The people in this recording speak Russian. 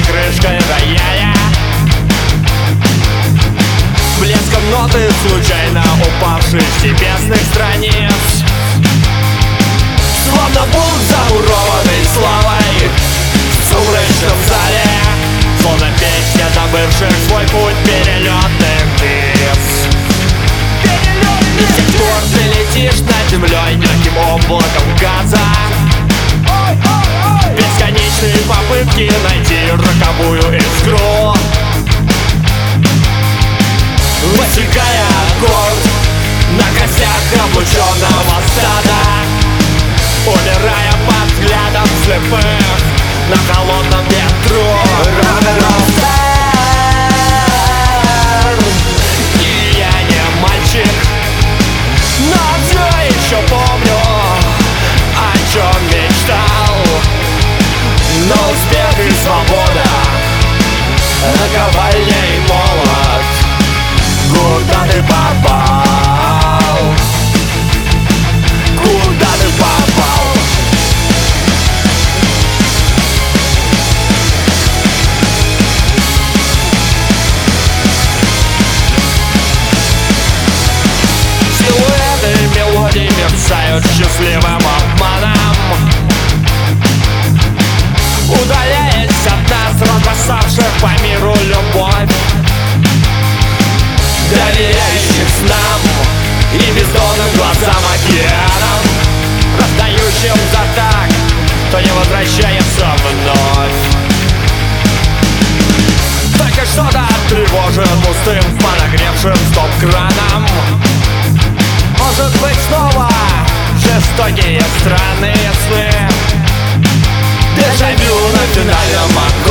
крышкой рояля, блеском ноты случайно упавших с небесных страниц. Словно бунт, замурованный славой в сумрачном зале, словно песня забывших свой путь перелетных птиц. И с тех пор ты летишь над землей легким облаком газа, бесконечные попытки найти роковую искру, высекая аккорд на костях облученного стада, умирая под взглядом слепых на холодном ветру. И я не мальчик, но все еще помню, о чем мечтал. Но успех и свобода, наковальня и молот. Куда ты попал? Куда ты попал? Силуэты мелодий мерцают счастливым обманом, удаляясь от нас, разбросавших по миру любовь, доверяющих снам и бездонным глазам океанам, раздающим за так, кто не возвращается вновь. Только что-то тревожит пустым, подогревшим стоп-краном. Может быть снова жестокие странные сны, дежавю на финальном аккорде.